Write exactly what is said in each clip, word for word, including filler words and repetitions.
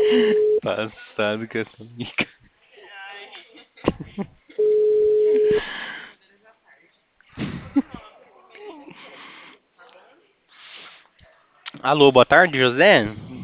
Passado com essa mica. Alô, boa tarde, José?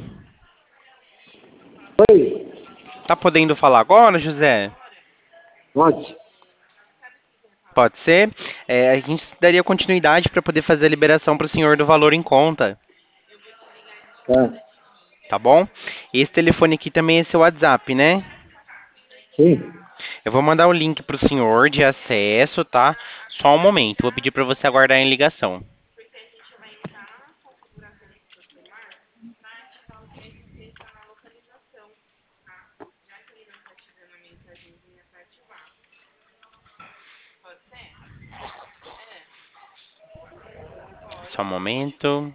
Oi, Tá podendo falar agora, José? pode. Pode ser? É, a gente daria continuidade para poder fazer a liberação para o senhor do valor em conta, Tá. tá bom? Esse telefone aqui também é seu WhatsApp, né? Sim. Eu vou mandar o link para o senhor de acesso, tá? Só um momento, vou pedir para você aguardar em ligação. Só um momento.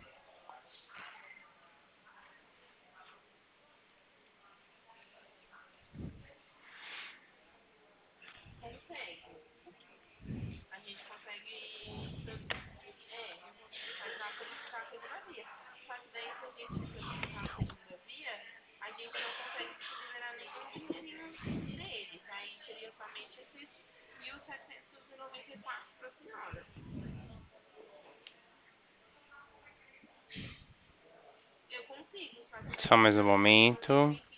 Só mais um momento.